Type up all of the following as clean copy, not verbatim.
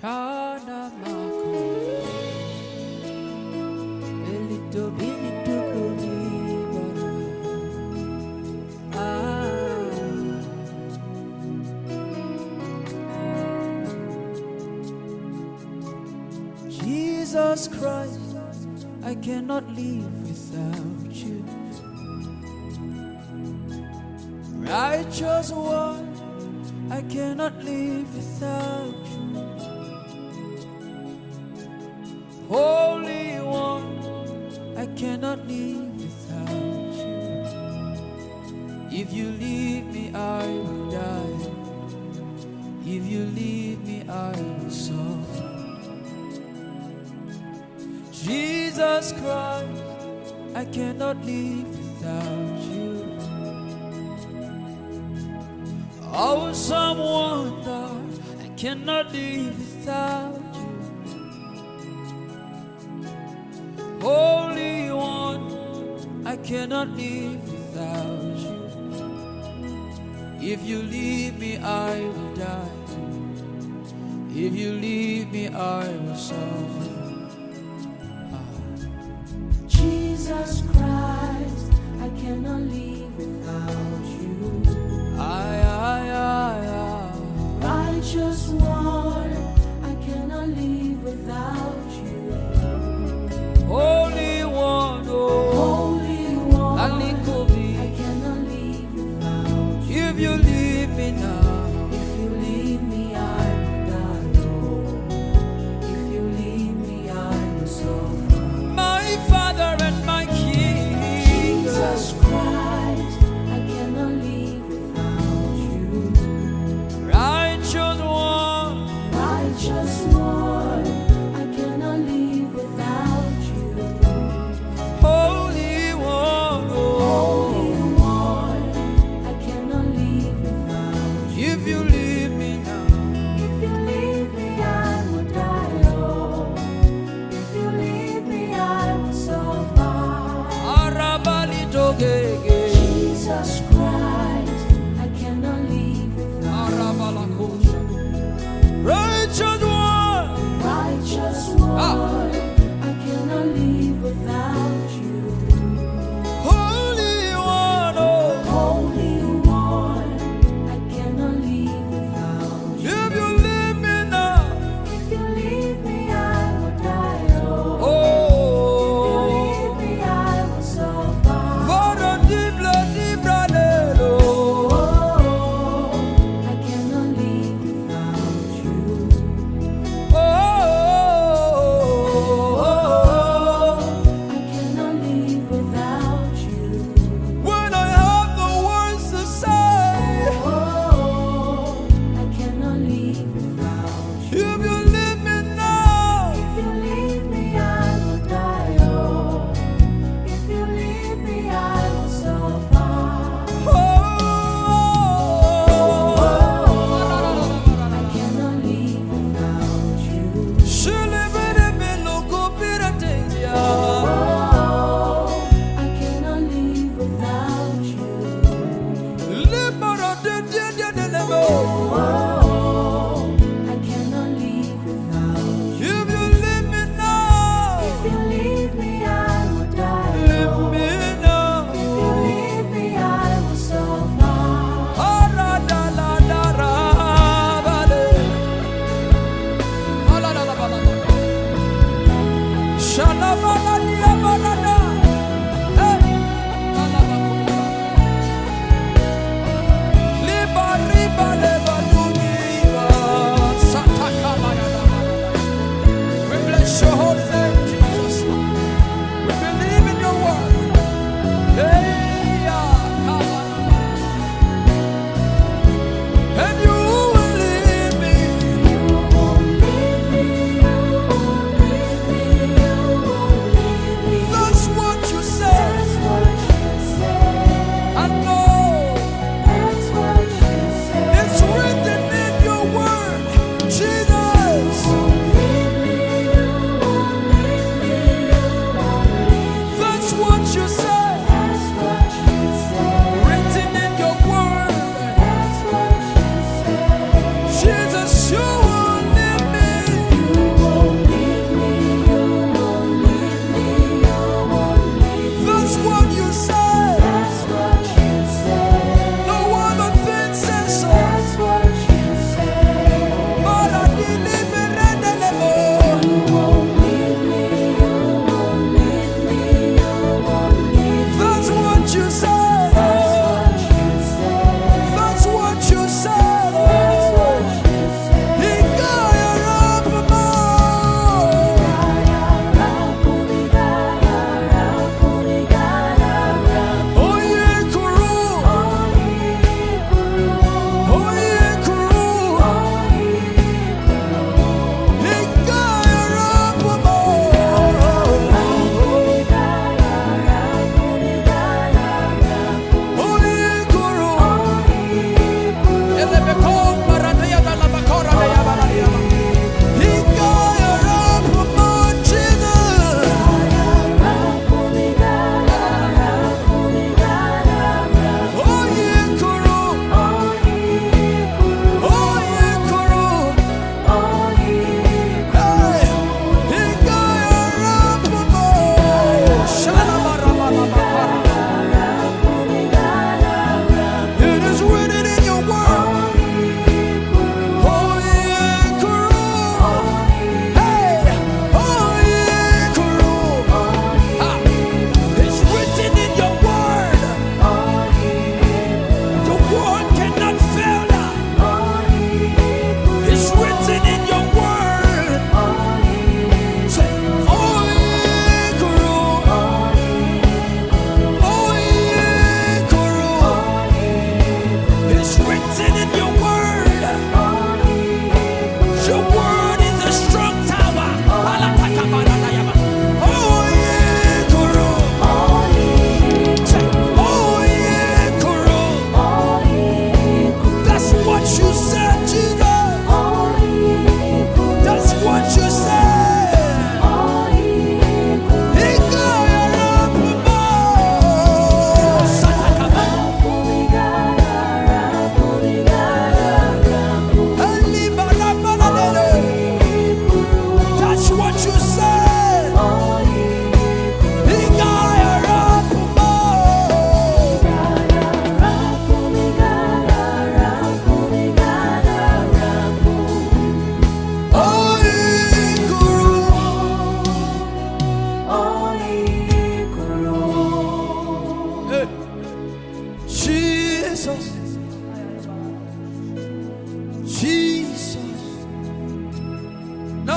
Shana Mako Elito Binito Kuribara. Jesus Christ, I cannot live without you. Righteous one, I cannot live without you. Holy one, I cannot live without you. If you leave me, I will die. If you leave me, I will suffer. Jesus Christ, I cannot live without you. Awesome wonder, I cannot live without you. Holy one, I cannot live without you. If you leave me, I will die. If you leave me, I will suffer. Jesus Christ, I cannot live without you. Righteous one, I cannot live without you. Holy one, oh, Holy one, I Alikobi. cannot live without you. If you leave me now, If you leave me, I will die. Oh, if you leave me, I will suffer. my Father and my King. Jesus Christ,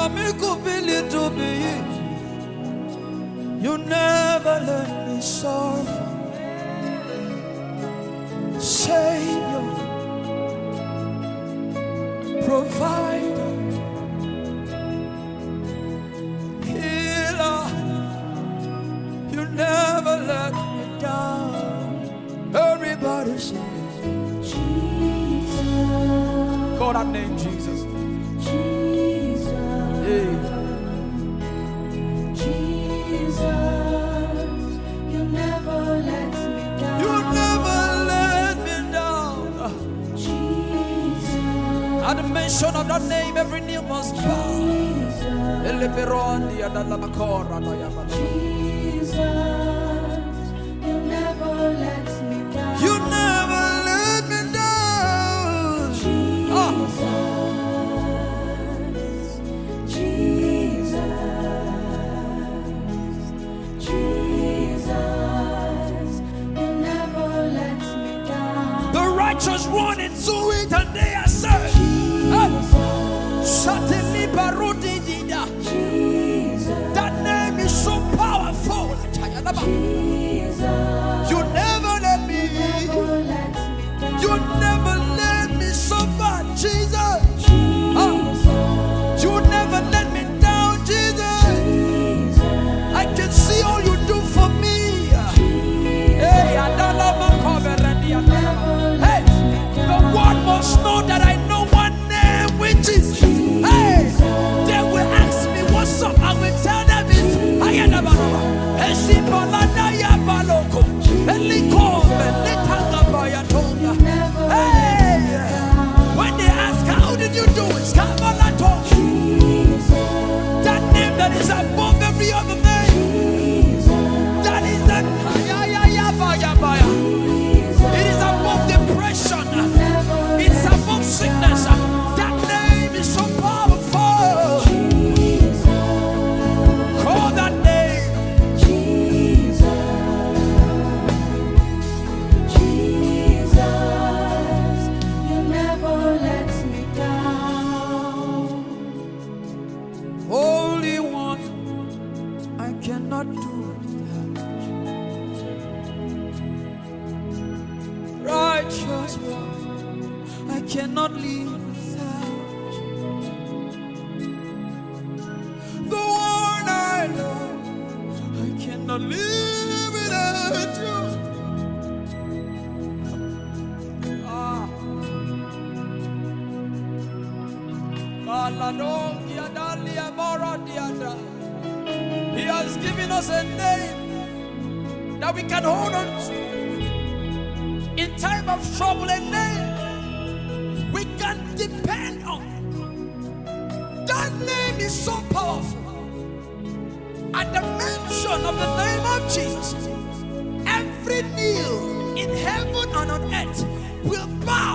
to be. You never let me suffer. Savior, provider, healer, you never let me down. Everybody says Jesus. Call that name, Jesus. Jesus. Hey. Jesus, you never let me down. You never let me down. Jesus. At the mention of that name, every knee must bow. Jesus, you never let me down. You never let me down. Jesus, you never let me down. The righteous run into it and they are saved. That name is so powerful. You never let me. You never let me suffer, Jesus. You never let me down, Jesus. I can see all you do for me. Hey, hey, the world must know that I know one name, which is, hey, they will ask me what's up. I will tell them it's Ayanabarova. Hey, when they ask, how did you do it? That name that is above every other name. That is the it is above depression. It's above sickness. That name is so powerful. Call that name. Jesus, you never let me down. Holy One, I cannot do without you. Righteous One, I cannot live without you. The one I love, I cannot live without you. Ah. He has given us a name that we can hold on to. In time of trouble, a name we can depend on. That name is so powerful. At the mention of the name of Jesus, every knee in heaven and on earth will bow.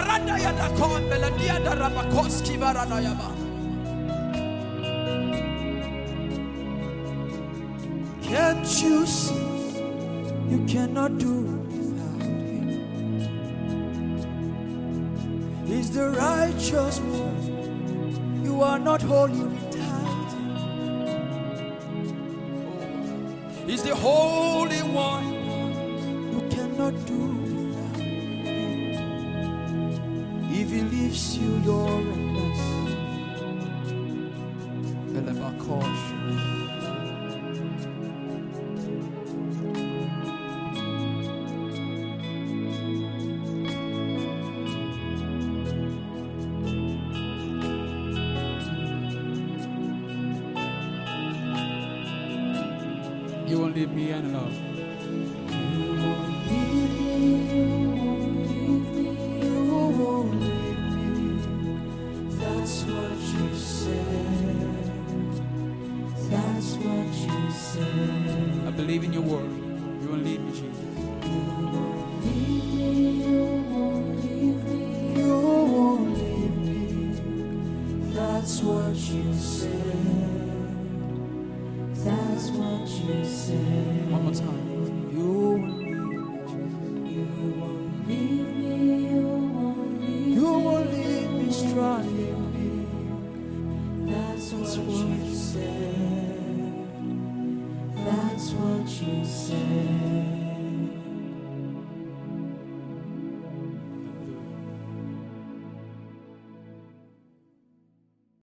Can't you see? You cannot do without him. He's the righteous one. You are not holy without him. He's the holy one. You cannot do without him. If he leaves you, you're a mess. You won't leave me alone. You won't leave me. That's what you said. That's what you said. I believe in your word. You won't leave me, Jesus. You won't leave me. You won't leave me. You won't leave me. That's what you said. That's what you said. One more time. You won't leave me, Jesus. You won't leave me. You won't leave me. You won't leave me. That's what what you said. That's what you said.